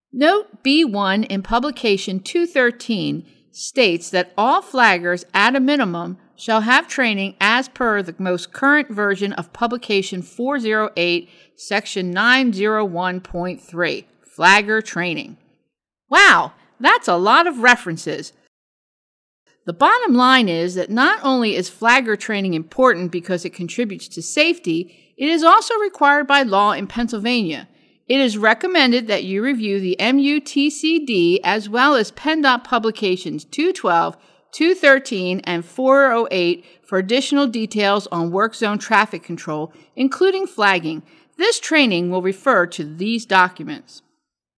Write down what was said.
Note B1 in Publication 213 states that all flaggers at a minimum shall have training as per the most current version of Publication 408, Section 901.3, Flagger Training. Wow, that's a lot of references. The bottom line is that not only is flagger training important because it contributes to safety, it is also required by law in Pennsylvania. It is recommended that you review the MUTCD as well as PennDOT Publications 212, 213, and 408 for additional details on work zone traffic control, including flagging. This training will refer to these documents.